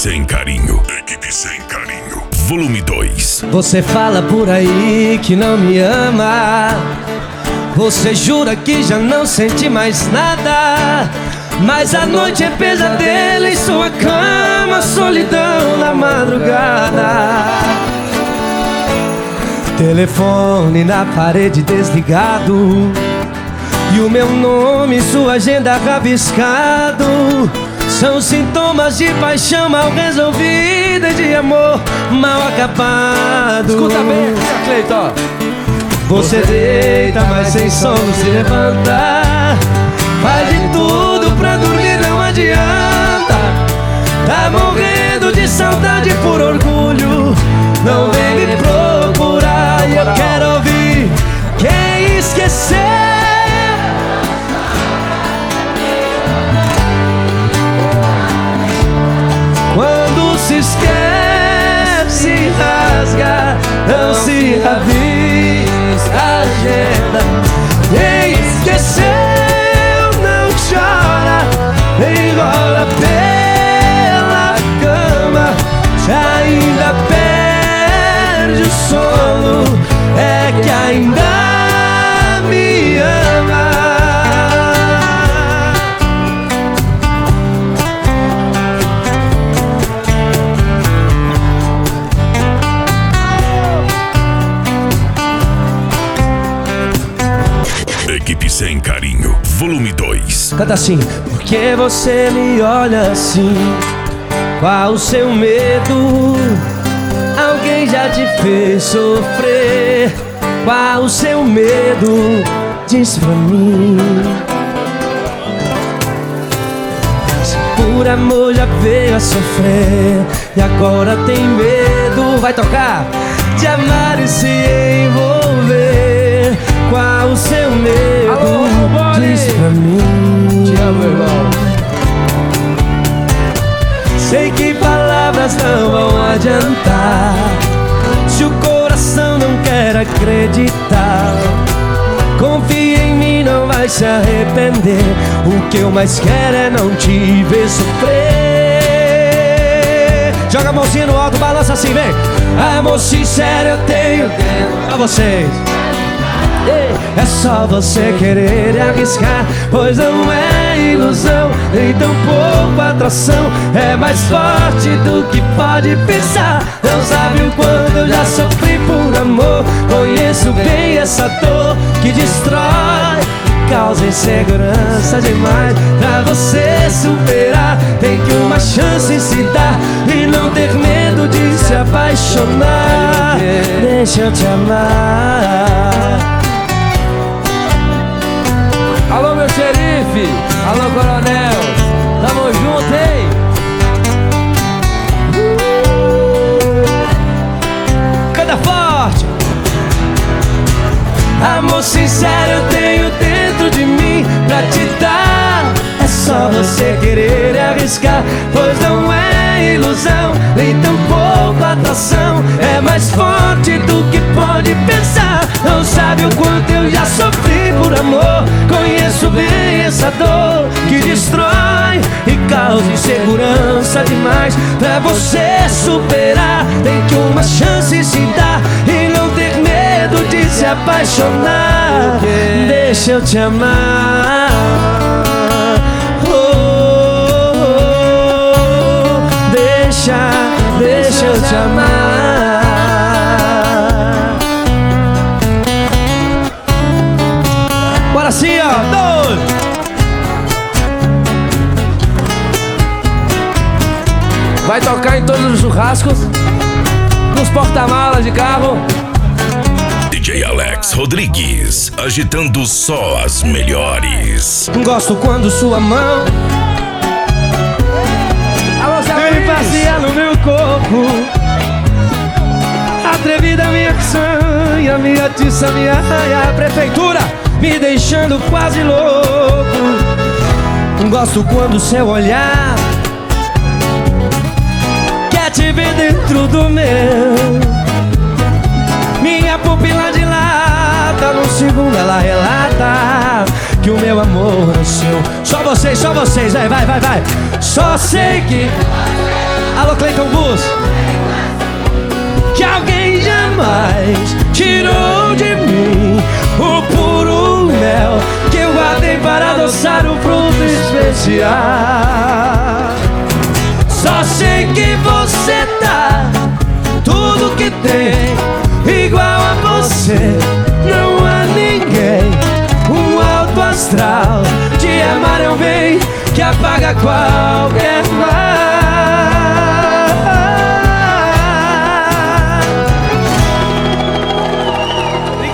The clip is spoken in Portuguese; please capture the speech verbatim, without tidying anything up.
Sem Carinho. Equipe Sem Carinho, volume dois. Você fala por aí que não me ama. Você jura que já não sente mais nada. Mas a noite é pesadelo em sua cama, solidão na madrugada. Telefone na parede desligado, e o meu nome, sua agenda rabiscado. São sintomas de paixão mal resolvida e de amor mal acabado. Escuta bem aqui, Cleiton. Você deita, mas sem sono se levanta. Faz de tudo pra dormir, não adianta. Tá morrendo de saudade por orgulho. Não vem me procurar e eu quero ouvir quem esqueceu. Quando se esquece, rasga, não se rabisca a agenda. Quem esqueceu não chora, enrola pela cama. Já ainda perde o sono, é que ainda me ama. Equipe Sem Carinho, volume dois. Canta assim. Por que você me olha assim? Qual o seu medo? Alguém já te fez sofrer? Qual o seu medo? Diz pra mim. Se por amor já veio a sofrer e agora tem medo, vai tocar, de amar e se envolver. Qual o seu medo? Alô, diz pra mim. Te amo, irmão. Sei que palavras não vão adiantar se o coração não quer acreditar. Confia em mim, não vai se arrepender. O que eu mais quero é não te ver sofrer. Joga a mãozinha no alto, balança assim, vem. Amor sincero eu tenho dentro pra vocês. É só você querer e arriscar, pois não é ilusão, nem tão pouco atração. É mais forte do que pode pensar. Não sabe o quanto eu já sofri por amor. Conheço bem essa dor que destrói, causa insegurança demais. Pra você superar, tem que uma chance se dar e não ter medo de se apaixonar. Deixa eu te amar. Alô, meu xerife. Alô, coronel. Tamo junto, hein? Canta forte. Amor sincero eu tenho dentro de mim pra te dar. É só você querer e arriscar, pois não é ilusão, nem tão pouco atração. É mais forte do que pode pensar. Não sabe o quanto eu já sofri por amor. Conheço bem essa dor que destrói e causa insegurança demais. Pra você superar, tem que uma chance se dar e não ter medo de se apaixonar. Deixa eu te amar. Oh, oh, oh. Deixa, deixa eu te amar. Bora assim, ó, dois. Vai tocar em todos os churrascos, nos porta-malas de carro. D J Alex Rodrigues, agitando só as melhores. Gosto quando sua mão Alô, Zé vem Luiz. passear no meu corpo. Atrevida minha sanha, me atiça, me arranha. Prefeitura me deixando quase louco. Gosto quando seu olhar quer te ver dentro do meu. Minha pupila dilata, num segundo ela relata que o meu amor é seu. Só vocês, só vocês, vai, vai, vai, vai. Só sei que Alô, Cleiton Bus. Que alguém jamais tirou de mim o puro mel que eu guardei para adoçar o fruto especial. Só sei que você tá tudo que tem igual a você. Não há ninguém, um alto astral. Te amar é um bem que apaga qualquer mal.